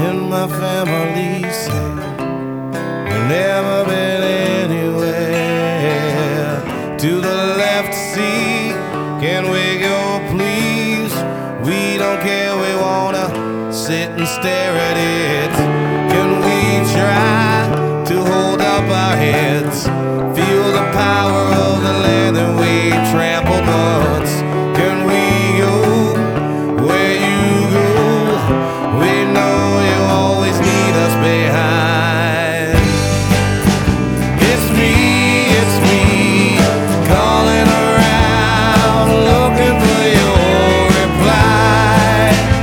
in my family say we've never been anywhere. To the left, see, can we go please? We don't care, we wanna sit and stare at it. Can we try to hold up our heads, feel the power of the land that we trampled once? Can we go where you go? We know you always need us behind. It's me calling around, looking for your reply.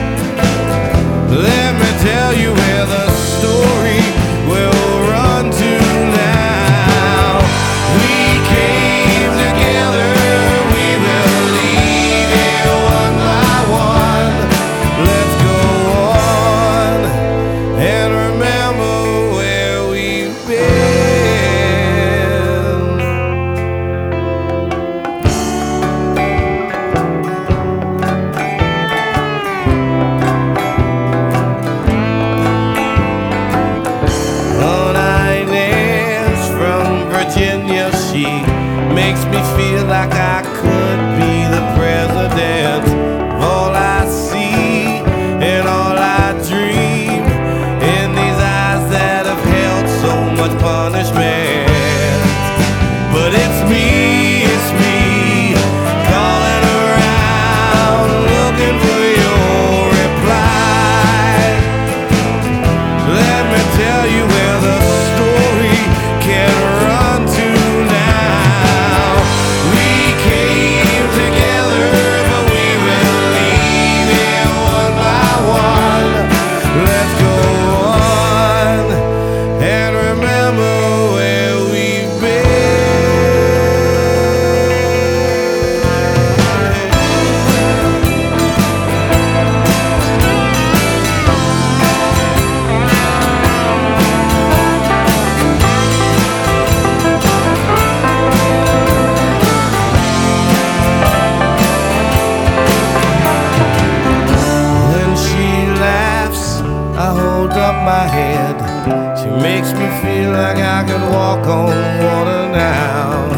Let me tell you where the story will run to now. We came together, we will leave here one by one. Let's go on and remember where we've been. Virginia, she makes me feel like I could be the president of all I see and all I dream, in these eyes that have held so much punishment. But it's me calling around, looking for your reply. Let me tell you where the story can run to now. We came together, but we will leave here one by one. Let's go on and remember where we've my head. She makes me feel like I could walk on water now.